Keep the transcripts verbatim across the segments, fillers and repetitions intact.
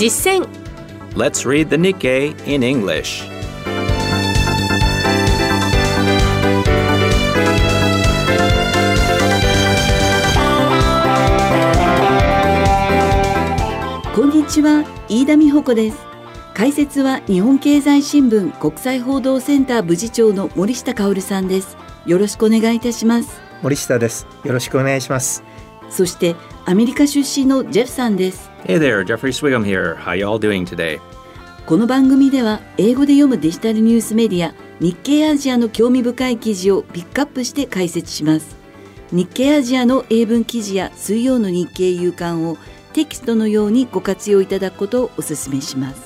実践 Let's read the Nikkei in English. こんにちは、飯田美穂子です。解説は日本経済新聞国際報道センター部次長の森下薫さんです。よろしくお願いいたします。 森下です。よろしくお願いします。 そしてアメリカ出身のジェフさんです。 Hey there, Jeffrey Swigum here. How y'all doing today? この番組では英語で読むデジタルニュースメディア日経アジアの興味深い記事をピックアップして解説します。日経アジアの英文記事や水曜の日経夕刊をテキストのようにご活用いただくことをお勧めします。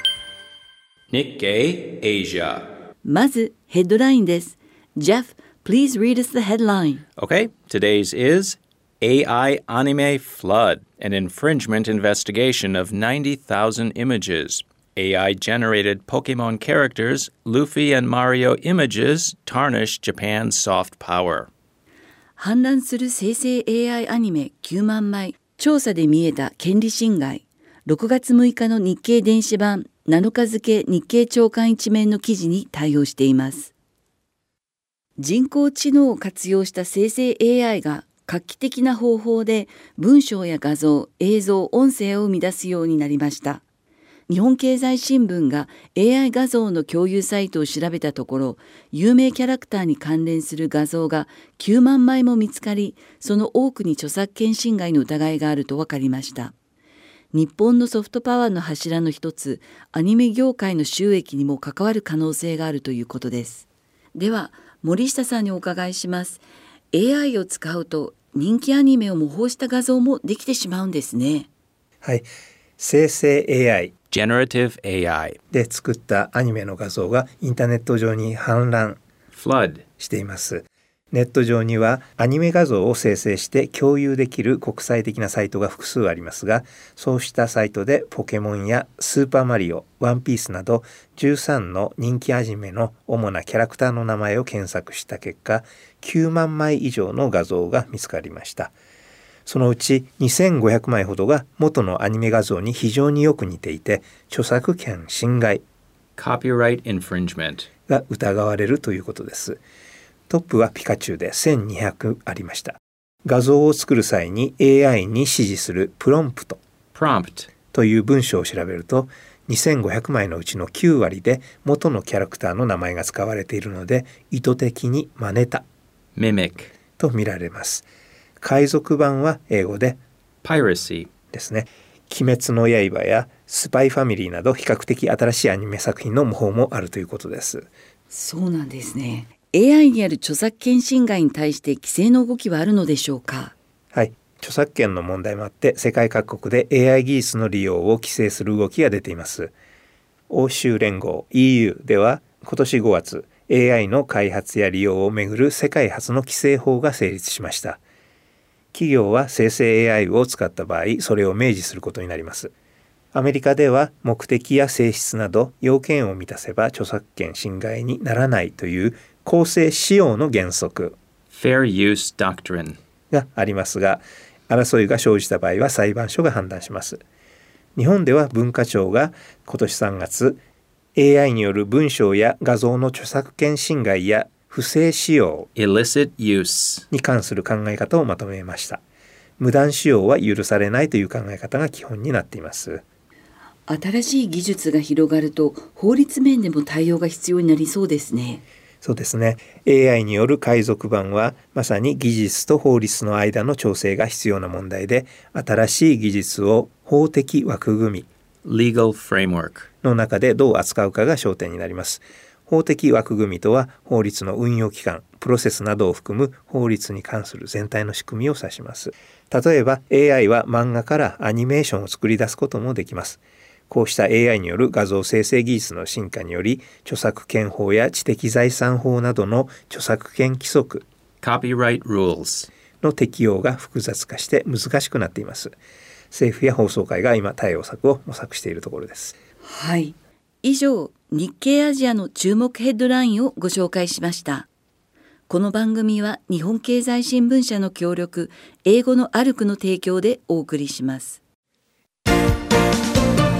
Nikkei Asia. まずヘッドラインです。Jeff, please read us the headline. Okay, today's is A I Anime Flood, an infringement investigation of ninety thousand images. A I-generated Pokemon characters, Luffy and Mario images tarnish Japan's soft power. 氾濫する生成 エーアイ アニメきゅうまんまい、調査で見えた権利侵害。ろくがつむいかの日経電子版なのか付日経朝刊一面の記事に対応しています。人工知能を活用した生成 エーアイ が画期的な方法で文章や画像、映像、音声を生み出すようになりました。日本経済新聞が エーアイ 画像の共有サイトを調べたところ、有名キャラクターに関連する画像がきゅうまんまいも見つかり、その多くに著作権侵害の疑いがあると分かりました。日本のソフトパワーの柱の一つ、アニメ業界の収益にも関わる可能性があるということです。では、森下さんにお伺いします。エーアイ を使うと人気アニメを模倣した画像もできてしまうんですね。 はい、生成 エーアイ Generative エーアイで作ったアニメの画像がインターネット上に氾濫 Flood しています。ネット上にはアニメ画像を生成して共有できる国際的なサイトが複数ありますが、そうしたサイトでポケモンやスーパーマリオ、ワンピースなどじゅうさんの人気アニメの主なキャラクターの名前を検索した結果、きゅうまんまい以上の画像が見つかりました。そのうちにせんごひゃくまいほどが元のアニメ画像に非常によく似ていて、著作権侵害 Copyright infringement が疑われるということです。トップはピカチュウでせんにひゃくありました。画像を作る際に エーアイ に指示するプロンプト Prompt という文章を調べると、にせんごひゃくまいのうちのきゅうわりで元のキャラクターの名前が使われているので、意図的に真似た Mimic と見られます。海賊版は英語で Piracy ですね。鬼滅の刃やスパイファミリーなど比較的新しいアニメ作品の模倣もあるということです。 そうなんですね。エーアイ による著作権侵害に対して規制の動きはあるのでしょうか。 はい、著作権の問題もあって世界各国で エーアイ 技術の利用を規制する動きが出ています。欧州連合 イーユー では今年ごがつ エーアイ の開発や利用をめぐる世界初の規制法が成立しました。企業は生成 エーアイ を使った場合、それを明示することになります。アメリカでは目的や性質など要件を満たせば著作権侵害にならないという公正使用の原則 Fair Use Doctrine がありますが、争いが生じた場合は裁判所が判断します。日本では文化庁が今年さんがつ、エーアイ による文章や画像の著作権侵害や不正使用 Illicit Use に関する考え方をまとめました。無断使用は許されないという考え方が基本になっています。 新しい技術が広がると法律面でも対応が必要になりそうですね。 そうですね。エーアイ による海賊版はまさに技術と法律の間の調整が必要な問題で、新しい技術を法的枠組み Legal Framework の中でどう扱うかが焦点になります。法的枠組みとは法律の運用機関、プロセスなどを含む法律に関する全体の仕組みを指します。例えば エーアイ は漫画からアニメーションを作り出すこともできます。こうした エーアイ による画像生成技術の進化により、著作権法や知的財産法などの著作権規則 Copyright Rules の適用が複雑化して難しくなっています。政府や放送会が今対応策を模索しているところです。 はい。以上、日経アジアの注目ヘッドラインをご紹介しました。この番組は日本経済新聞社の協力、英語のアルクの提供でお送りします。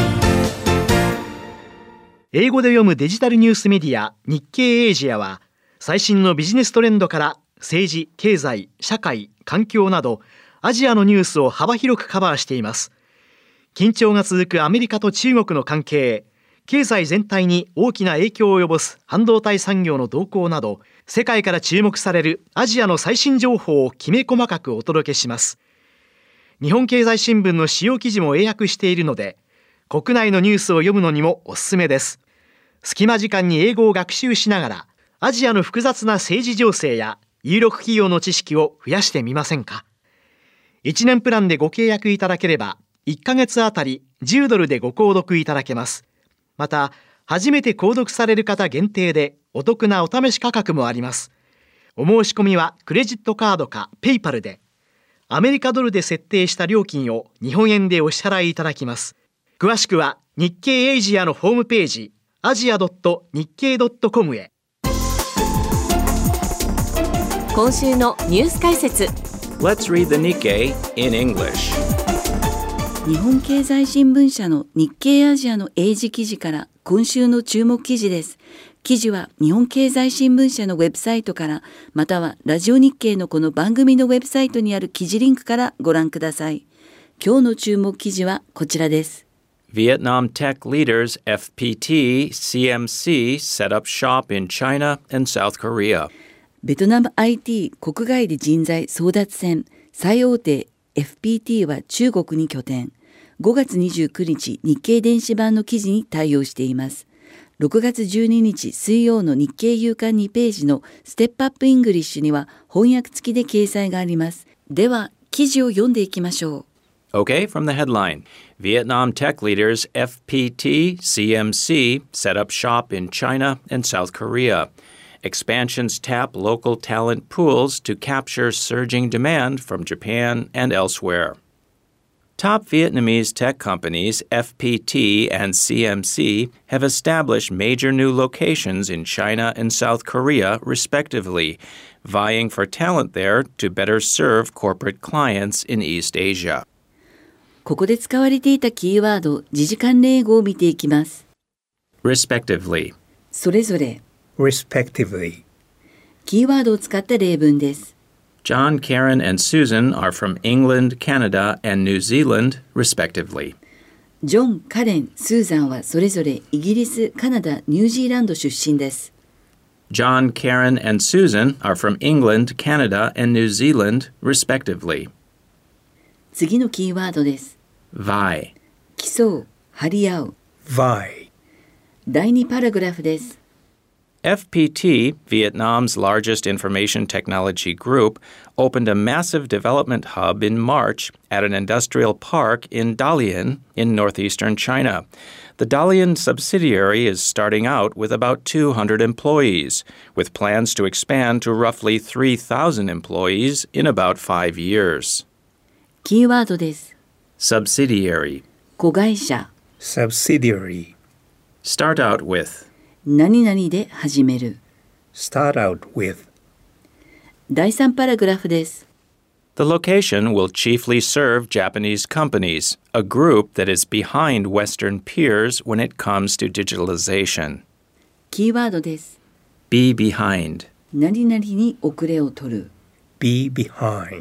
英語で読むデジタルニュースメディア日経エイジアは、最新のビジネストレンドから政治、経済、社会、環境などアジアのニュースを幅広くカバーしています。緊張が続くアメリカと中国の関係、経済全体に大きな影響を及ぼす半導体産業の動向など、世界から注目されるアジアの最新情報をきめ細かくお届けします。日本経済新聞の主要記事も英訳しているので、国内のニュースを読むのにもおすすめです。隙間時間に英語を学習しながら、アジアの複雑な政治情勢や有力企業の知識を増やしてみませんか。いちねんプランでご契約いただければ、いっかげつあたりじゅうドルでご購読いただけます。また、初めて購読される方限定でお得なお試し価格もあります。お申し込みはクレジットカードかペイパルで、アメリカドルで設定した料金を日本円でお支払いいただきます。詳しくは日経エイジアのホームページ、アジア ドットニッケイドットコム へ。 今週のニュース解説。 Let's read the Nikkei in English. 日本経済新聞社の日経アジアの英字記事から今週の注目記事です。記事は日本経済新聞社のウェブサイトから、またはラジオ日経のこの番組のウェブサイトにある記事リンクからご覧ください。今日の注目記事はこちらです。 Vietnam tech leaders F P T, C M C set up shop in China and South Korea. ベトナム アイティー 国外で人材争奪戦、最大手 エフピーティー は中国に拠点。ごがつにじゅうくにち日経電子版の記事に対応しています。ろくがつじゅうににち水曜の日経夕刊にページのステップアップイングリッシュには翻訳付きで掲載があります。では記事を読んでいきましょう。 Okay, from the headline. Vietnam tech leaders F P T, C M C set up shop in China and South Korea. Expansions tap local talent pools to capture surging demand from Japan and elsewhere. Top Vietnamese tech companies F P T and C M C have established major new locations in China and South Korea, respectively, vying for talent there to better serve corporate clients in East Asia. ここで使われていたキーワード、時事関連英語を見ていきます。 Respectively. それぞれ。 respectively. キーワードを使った例文です。 John, Karen, and Susan are from England, Canada, and New Zealand, respectively. ジョン、カレン、スーザンはそれぞれイギリス、カナダ、ニュージーランド出身です。 John, Karen, and Susan are from England, Canada, and New Zealand, respectively. 次のキーワードです。 Vie. 競う、張り合う。 vie. だいにパラグラフです。 F P T, Vietnam's largest information technology group, opened a massive development hub in March at an industrial park in Dalian in northeastern China. The Dalian subsidiary is starting out with about two hundred employees, with plans to expand to roughly three thousand employees in about five years. キーワードです。 Subsidiary. 子会社。 subsidiary. Start out with. 何々で始める。 start out with. だいさんパラグラフです。 The location will chiefly serve Japanese companies, a group that is behind Western peers when it comes to digitalization. キーワードです。 Be behind. 何々に遅れを取る。 be behind.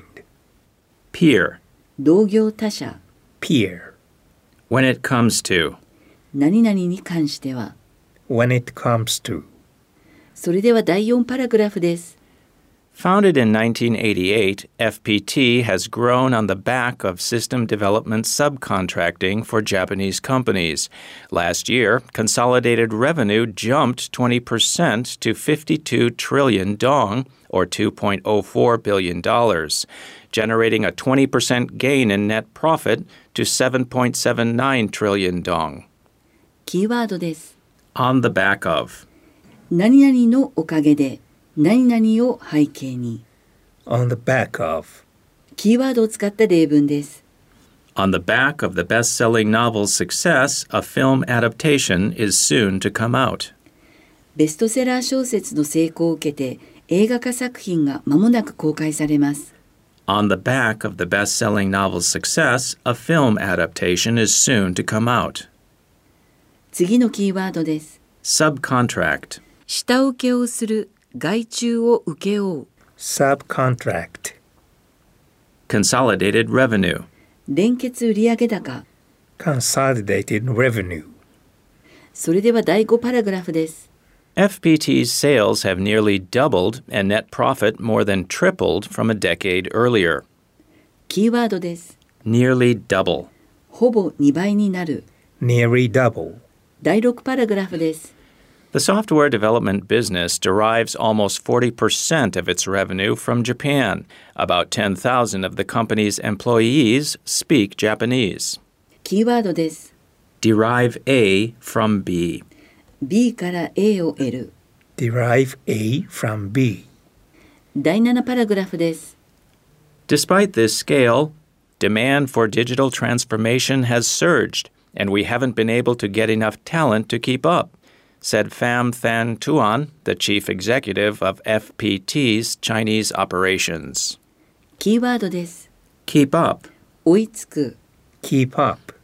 Peer. 同業他社。 peer. When it comes to. 何々に関しては。 when it comes to. それではだいよんパラグラフです。 Founded in nineteen eighty-eight, F P T has grown on the back of system development subcontracting for Japanese companies. Last year, consolidated revenue jumped twenty percent to fifty-two trillion dong, or two point oh four billion dollars, generating a twenty percent gain in net profit to seven point seven nine trillion dong. キーワードです。 On the back of. 何々のおかげで。何々を背景に。 on the back of. キーワードを使った例文です。 On the back of the best-selling novel's success, a film adaptation is soon to come out. ベストセラー小説の成功を受けて映画化作品が間もなく公開されます。 On the back of the best-selling novel's success, a film adaptation is soon to come out. 次のキーワードです。 Subcontract. 下請けをする、外注を請け負う。 Subcontract. Consolidated revenue. 連結売上高。 Consolidated revenue. それではだいごパラグラフです。 F P T's sales have nearly doubled and net profit more than tripled from a decade earlier. キーワードです。 Nearly double. ほぼにばいになる。 Nearly double. だいろくパラグラフです。 The software development business derives almost forty percent of its revenue from Japan. About ten thousand of the company's employees speak Japanese. キーワードです。 Derive A from B. B から A を得る。 Derive A from B. だいななパラグラフです。 Despite this scale, demand for digital transformation has surged, and we haven't been able to get enough talent to keep up, said Pham Thanh Tuan, the chief executive of F P T's Chinese operations. キーワードです。 Keep up. 追いつく。 Keep up.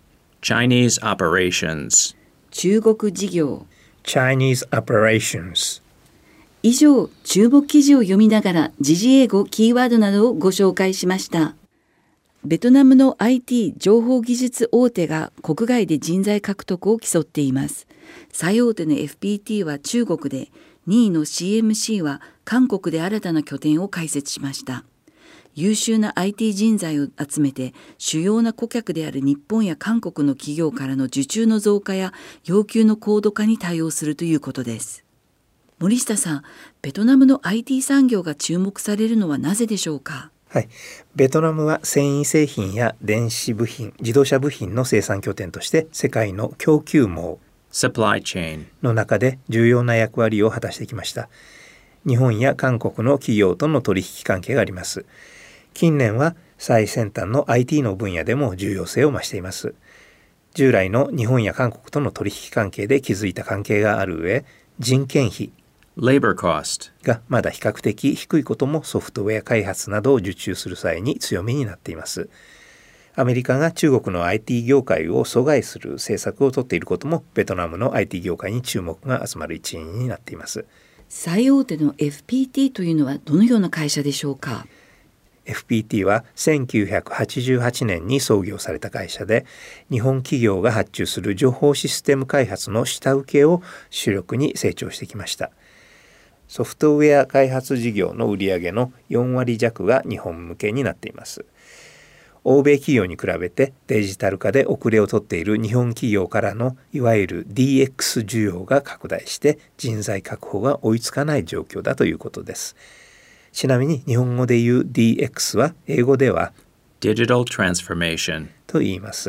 Chinese operations. 中国事業。 Chinese operations. 以上、注目記事を読みながら時事英語キーワードなどをご紹介しました。ベトナムの アイティー 情報技術大手が国外で人材獲得を競っています。最大手の エフピーティー は中国で、にいの シーエムシー は韓国で新たな拠点を開設しました。優秀な アイティー 人材を集めて、主要な顧客である日本や韓国の企業からの受注の増加や要求の高度化に対応するということです。森下さん、ベトナムの アイティー 産業が注目されるのはなぜでしょうか？ はい、ベトナムは繊維製品や電子部品、自動車部品の生産拠点として世界の供給網 Supply chain. の中で重要な役割を果たしてきました。日本や韓国の企業との取引関係があります。近年は最先端の アイティー の分野でも重要性を増しています。従来の日本や韓国との取引関係で築いた関係がある上、人件費 Labor cost. がまだ比較的低いこともソフトウェア開発などを受注する際に強みになっています。アメリカが中国の アイティー 業界を阻害する政策を取っていることもベトナムの アイティー 業界に注目が集まる一因になっています。 最大手の エフピーティー というのはどのような会社でしょうか？ エフピーティー はせんきゅうひゃくはちじゅうはちねんに創業された会社で、日本企業が発注する情報システム開発の下請けを主力に成長してきました。ソフトウェア開発事業の売上のよんわり弱が日本向けになっています。欧米企業に比べてデジタル化で遅れをとっている日本企業からのいわゆる ディーエックス 需要が拡大して人材確保が追いつかない状況だということです。ちなみに日本語で言う ディーエックス は英語では Digital transformation. と言います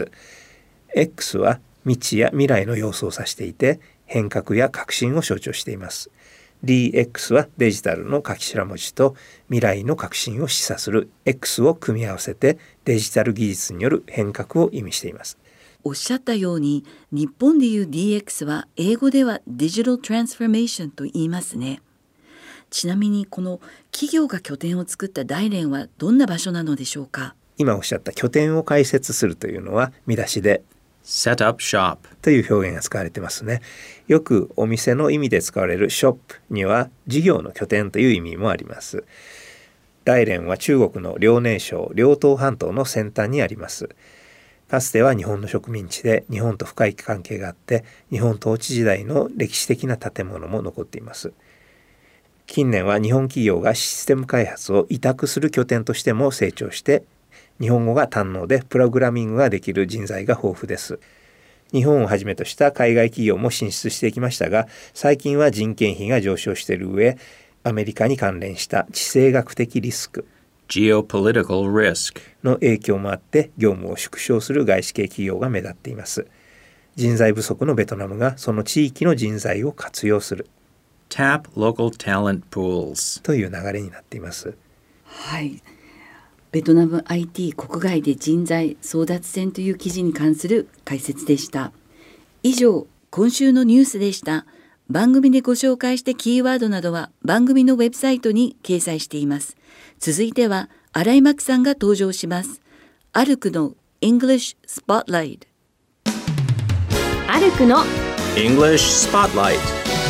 。X は未知や未来の様子を指していて変革や革新を象徴しています。ディーエックス はデジタルの頭文字と未来の革新を示唆する X を組み合わせてデジタル技術による変革を意味しています。 おっしゃったように日本でいう ディーエックス は英語では Digital Transformation と言いますね。ちなみにこの企業が拠点を作った大連はどんな場所なのでしょうか？ 今おっしゃった拠点を開設するというのは見出しで Set up shop. という表現が使われてますね。よくお店の意味で使われるショップには事業の拠点という意味もあります。大連は中国の遼寧省遼東半島の先端にあります。かつては日本の植民地で日本と深い関係があって日本統治時代の歴史的な建物も残っています。近年は日本企業がシステム開発を委託する拠点としても成長して日本語が堪能でプログラミングができる人材が豊富です。日本をはじめとした海外企業も進出してきましたが、最近は人件費が上昇している上、アメリカに関連した地政学的リスク Geopolitical risk. の影響もあって業務を縮小する外資系企業が目立っています。人材不足のベトナムがその地域の人材を活用する Tap local talent pools. という流れになっています。 はい。ベトナム アイティー 国外で人材争奪戦という記事に関する解説でした。以上、今週のニュースでした。番組でご紹介したキーワードなどは番組のウェブサイトに掲載しています。続いては新井真希さんが登場します。歩くの English Spotlight。 歩くの English Spotlight.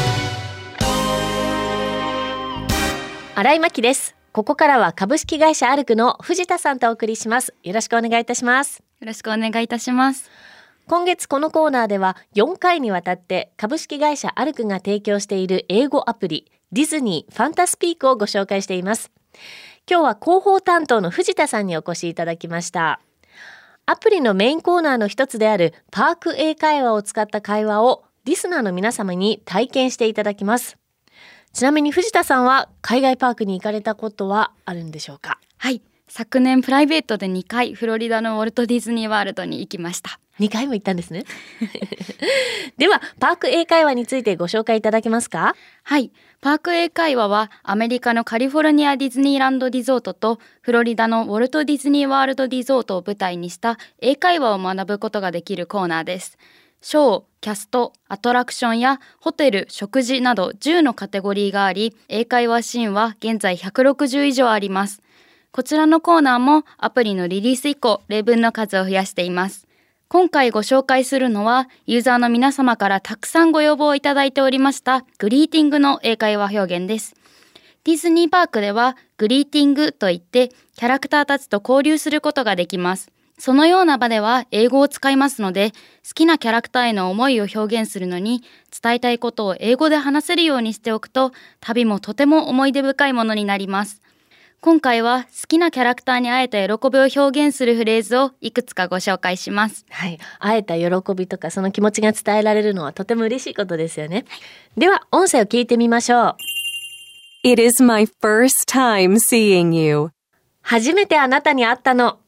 新井真希です。ここからは株式会社アルクの藤田さんとお送りします。よろしくお願いいたします。 よろしくお願いいたします。 今月このコーナーではよんかいにわたって株式会社アルクが提供している英語アプリディズニーファンタスピークをご紹介しています。今日は広報担当の藤田さんにお越しいただきました。アプリのメインコーナーの一つであるパーク英会話を使った会話をリスナーの皆様に体験していただきます。ちなみに藤田さんは海外パークに行かれたことはあるんでしょうか？ はい、昨年プライベートでにかいフロリダのウォルトディズニーワールドに行きました。 にかいも行ったんですねではパーク英会話についてご紹介いただけますか？ はい、パーク英会話はアメリカのカリフォルニアディズニーランドリゾートとフロリダのウォルトディズニーワールドリゾートを舞台にした英会話を学ぶことができるコーナーです。ショー、キャスト、アトラクションやホテル、食事などじゅうのカテゴリーがあり、英会話シーンは現在ひゃくろくじゅう以上あります。こちらのコーナーもアプリのリリース以降例文の数を増やしています。今回ご紹介するのはユーザーの皆様からたくさんご要望いただいておりましたグリーティングの英会話表現です。ディズニーパークではグリーティングといってキャラクターたちと交流することができます。そのような場では英語を使いますので、好きなキャラクターへの思いを表現するのに伝えたいことを英語で話せるようにしておくと、旅もとても思い出深いものになります。今回は好きなキャラクターに会えた喜びを表現するフレーズをいくつかご紹介します。 はい、会えた喜びとかその気持ちが伝えられるのはとても嬉しいことですよね。では音声を聞いてみましょう。 It is my first time seeing you. 初めてあなたに会ったの。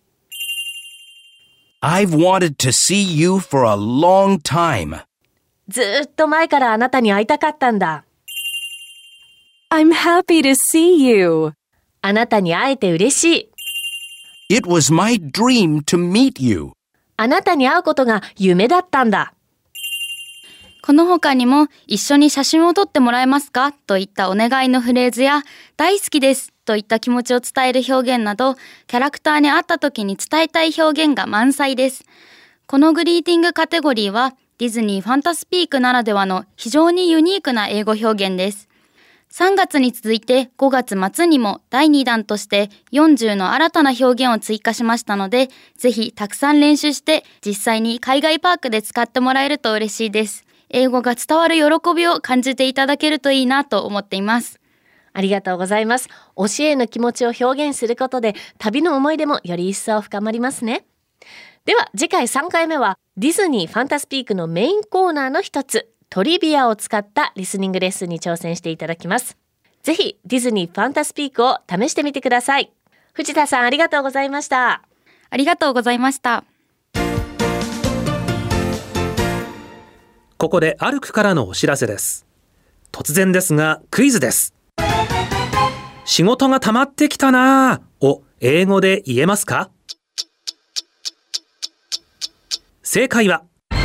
I've wanted to see you for a long time. ずーっと前からあなたに会いたかったんだ。 I'm happy to see you. あなたに会えて嬉しい。 It was my dream to meet you. あなたに会うことが夢だったんだ。 この他にも一緒に写真を撮ってもらえますかといったお願いのフレーズや大好きですといった気持ちを伝える表現など、キャラクターに会った時に伝えたい表現が満載です。このグリーティングカテゴリーはディズニーファンタスピークならではの非常にユニークな英語表現です。さんがつに続いてごがつ末にもだいにだんとしてよんじゅうの新たな表現を追加しましたので、ぜひたくさん練習して実際に海外パークで使ってもらえると嬉しいです。英語が伝わる喜びを感じていただけるといいなと思っています。 ありがとうございます。教えの気持ちを表現することで旅の思い出もより一層深まりますね。では次回さんかいめはディズニーファンタスピークのメインコーナーの一つ、トリビアを使ったリスニングレッスンに挑戦していただきます。ぜひディズニーファンタスピークを試してみてください。藤田さんありがとうございました。 ありがとうございました。 ここでアルクからのお知らせです。突然ですがクイズです。仕事が溜まってきたなぁを英語で言えますか？正解は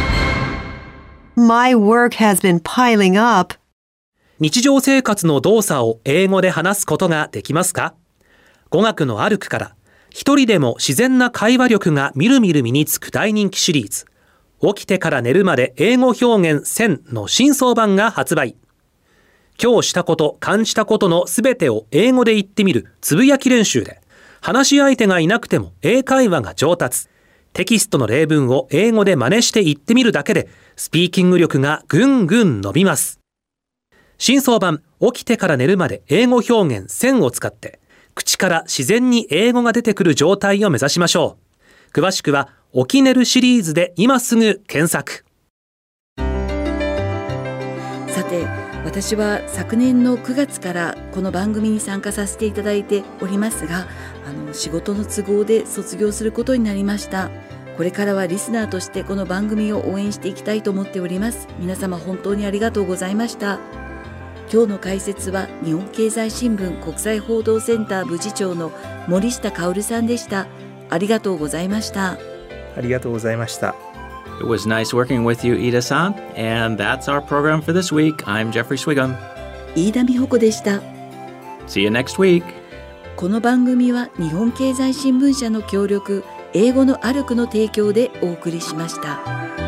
My work has been piling up。 日常生活の動作を英語で話すことができますか？語学のアルクから一人でも自然な会話力がみるみる身につく大人気シリーズ、起きてから寝るまで英語表現せんの新装版が発売。今日したこと、感じたことのすべてを英語で言ってみるつぶやき練習で、話し相手がいなくても英会話が上達。テキストの例文を英語で真似して言ってみるだけで、スピーキング力がぐんぐん伸びます。新装版、起きてから寝るまで英語表現せんを使って、口から自然に英語が出てくる状態を目指しましょう。詳しくは、起き寝るシリーズで今すぐ検索。 さて、私は昨年のくがつからこの番組に参加させていただいておりますが、あの仕事の都合で卒業することになりました。これからはリスナーとしてこの番組を応援していきたいと思っております。皆様本当にありがとうございました。今日の解説は日本経済新聞国際報道センター部次長の森下薫さんでした。ありがとうございました。 ありがとうございました。 It was nice working with you, Ida-san. And that's our program for this week. I'm Jeffrey Swigum. 飯田美穂子でした。 See you next week. この番組は日本経済新聞社の協力、英語のアルクの提供でお送りしました。